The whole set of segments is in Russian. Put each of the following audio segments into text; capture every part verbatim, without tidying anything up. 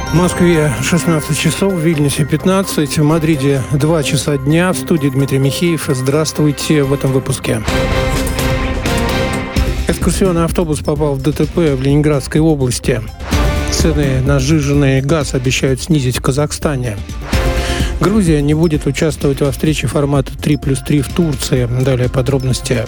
В Москве шестнадцать часов, в Вильнюсе пятнадцать, в Мадриде два часа дня. В студии Дмитрий Михеев. Здравствуйте в этом выпуске. Экскурсионный автобус попал в ДТП в Ленинградской области. Цены на сжиженный газ обещают снизить в Казахстане. Грузия не будет участвовать во встрече формата три плюс три в Турции. Далее подробности.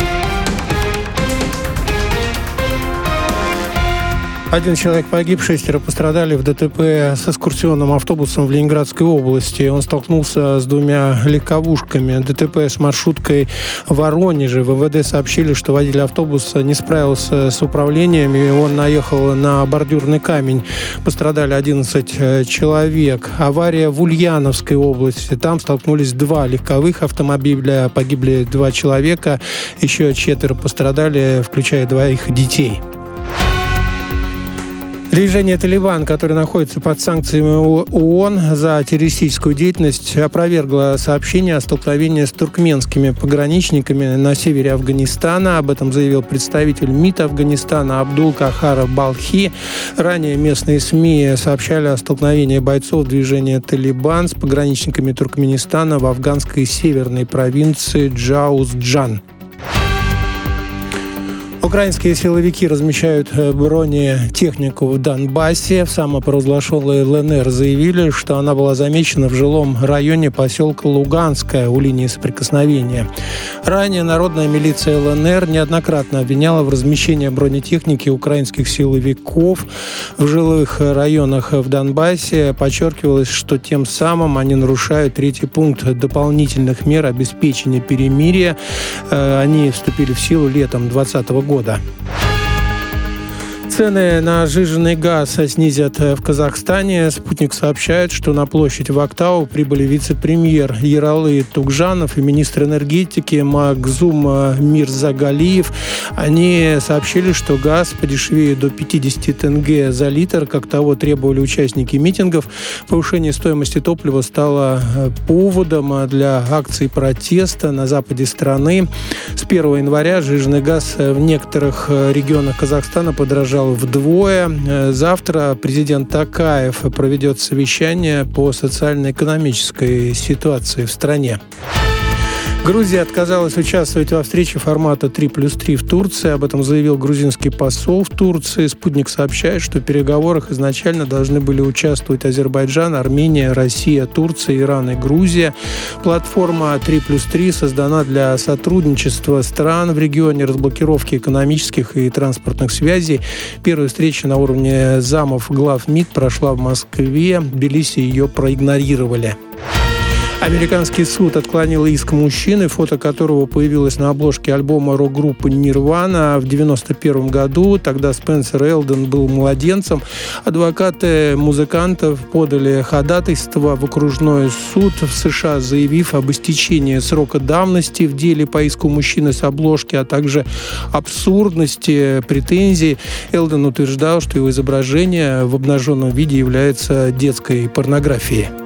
Один человек погиб, шестеро пострадали в ДТП с экскурсионным автобусом в Ленинградской области. Он столкнулся с двумя легковушками. ДТП с маршруткой в Воронеже. В ВВД сообщили, что водитель автобуса не справился с управлением, и он наехал на бордюрный камень. Пострадали одиннадцать человек. Авария в Ульяновской области. Там столкнулись два легковых автомобиля. Погибли два человека. Еще четверо пострадали, включая двоих детей. Движение «Талибан», которое находится под санкциями ООН за террористическую деятельность, опровергло сообщение о столкновении с туркменскими пограничниками на севере Афганистана. Об этом заявил представитель МИД Афганистана Абдул-Кахар Балхи. Ранее местные СМИ сообщали о столкновении бойцов движения «Талибан» с пограничниками Туркменистана в афганской северной провинции Джаузджан. Украинские силовики размещают бронетехнику в Донбассе. В самопровозглашенной ЛНР заявили, что она была замечена в жилом районе поселка Луганское у линии соприкосновения. Ранее народная милиция ЛНР неоднократно обвиняла в размещении бронетехники украинских силовиков в жилых районах в Донбассе. Подчеркивалось, что тем самым они нарушают третий пункт дополнительных мер обеспечения перемирия. Они вступили в силу летом двадцатого года. Цены на сжиженный газ снизят в Казахстане. «Спутник» сообщает, что на площадь в Актау прибыли вице-премьер Ералы Тугжанов и министр энергетики Магзум Мирзагалиев. Они сообщили, что газ подешевеет до пятьдесят тенге за литр, как того требовали участники митингов. Повышение стоимости топлива стало поводом для акций протеста на западе страны. С первого января сжиженный газ в некоторых регионах Казахстана подорожал вдвое. Завтра президент Токаев проведет совещание по социально-экономической ситуации в стране. Грузия отказалась участвовать во встрече формата три плюс три в Турции. Об этом заявил грузинский посол в Турции. «Спутник» сообщает, что в переговорах изначально должны были участвовать Азербайджан, Армения, Россия, Турция, Иран и Грузия. Платформа три плюс три создана для сотрудничества стран в регионе, разблокировки экономических и транспортных связей. Первая встреча на уровне замов глав МИД прошла в Москве. В Тбилиси ее проигнорировали. Американский суд отклонил иск мужчины, фото которого появилось на обложке альбома рок-группы «Нирвана» в девяносто первом году. Тогда Спенсер Элден был младенцем. Адвокаты музыкантов подали ходатайство в окружной суд в США, заявив об истечении срока давности в деле по иску мужчины с обложки, а также абсурдности претензий. Элден утверждал, что его изображение в обнаженном виде является детской порнографией.